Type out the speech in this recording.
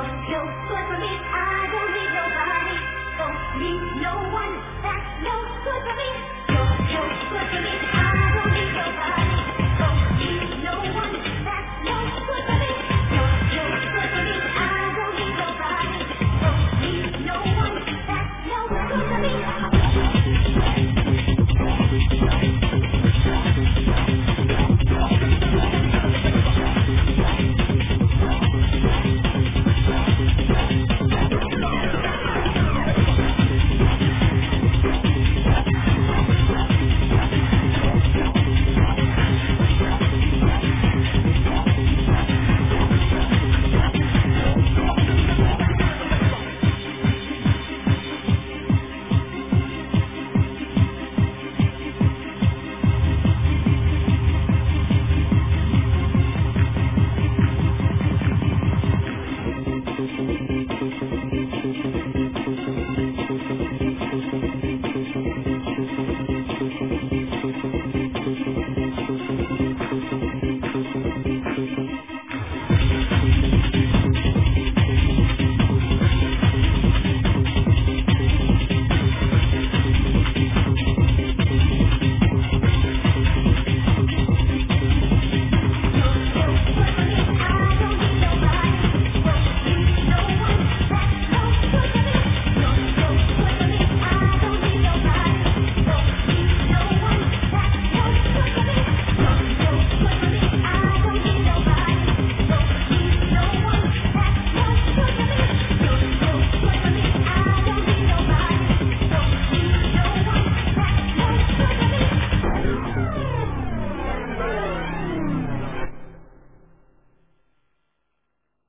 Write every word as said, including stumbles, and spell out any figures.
no good for me. I don't need nobody. Don't need no one. That's no good for me. You're no good for me. I don't need nobody. Don't need no one. That's no good for me. You're no good for me. I don't need nobody. Don't need no one. That's no good for me.